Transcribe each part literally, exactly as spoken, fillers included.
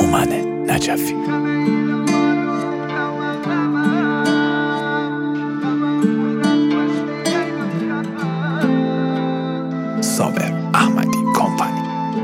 هومن نجفی. صابر احمدی کمپانی.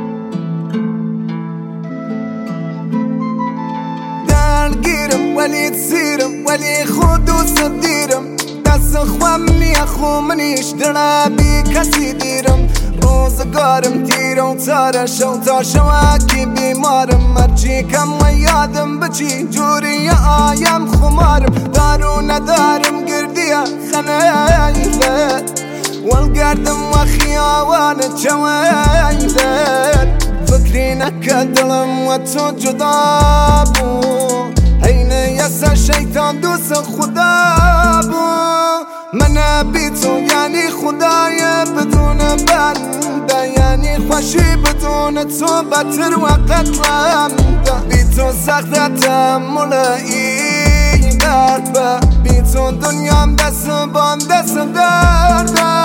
درگیرم ولی تسیرم ولی خود دوست دیرم، دست خواه منی اخو منیش درا بی کسی دیرم. روزگارم تیره و تاره شو تا شواکی بیمارم، مرچی کم و یادم بچی جوری آیم خمارم. دارو ندارم گردیه خنیله والگردم و خیاوان چویله، فکری نکه دلم و تو جدا بو، حین یسا شیطان دوست خدا بو. من بی تو یعنی خدای بدون بنده، یعنی خوشی بدون تو بطر و قتلنده. بی تو سخت تحمل این درد به، بی تو دنیام دست بان دست درده.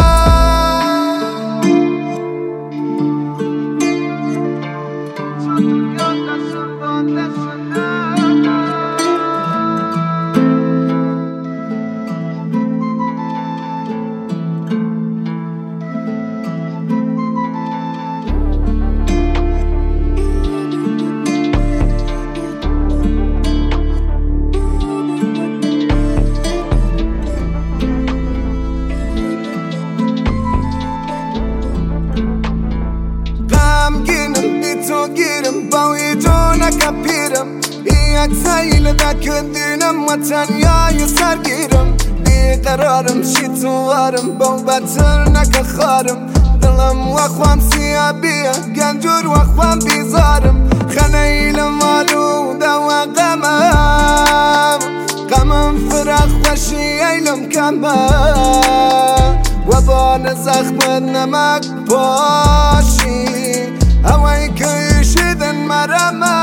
تو گیرم باوی تو نکپیرم، یک سیل دکندینم و تنیای سرگیرم. بیقرارم شی تو وارم باو بطر نکخارم، دلم و خوام سیابیه گنجور و خوام بیزارم. خنیلم آلوده و غمم، غمم فراخ خوشی ایلم کمم، و بان زخم نمک پاشی هوای کشیدن مرمه.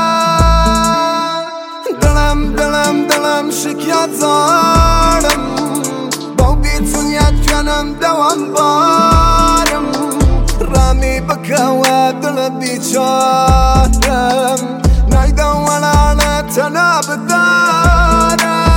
دلم دلم دلم شکیات زارم، با بیتونیت کنم دوام بارم. رامی بکه و دل بیچارم، نایده ولا تناب دارم.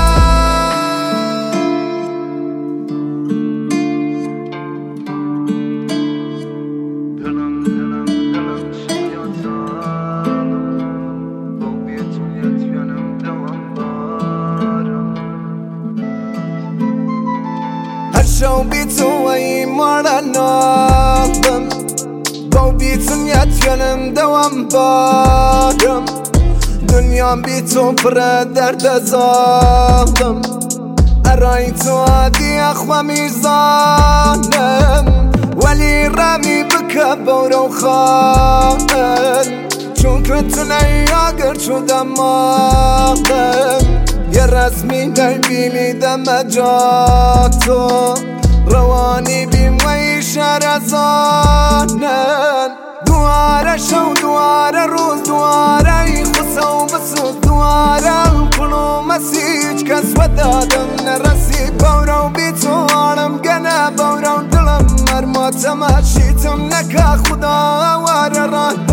شو بیتو ای مارنابم، با بیتون یتکنم دوام بارم. دنیام بیتو پر درد زادم، ارای تو عادی اخوا میزانم. ولی رمی بکه بورو خواهن، چون که تو نیاگر چودم آدم. یه رسمی در بیلی دم جاتو، روانی بیم و ایشار ازانن. دواره شو دواره روز دواره ای خسو بسوز دواره کلو مسیج کس و دادم نرسی. بورو بی تو آرم گنه بورو دلم مرماتم هشیتم نکه خدا واره ران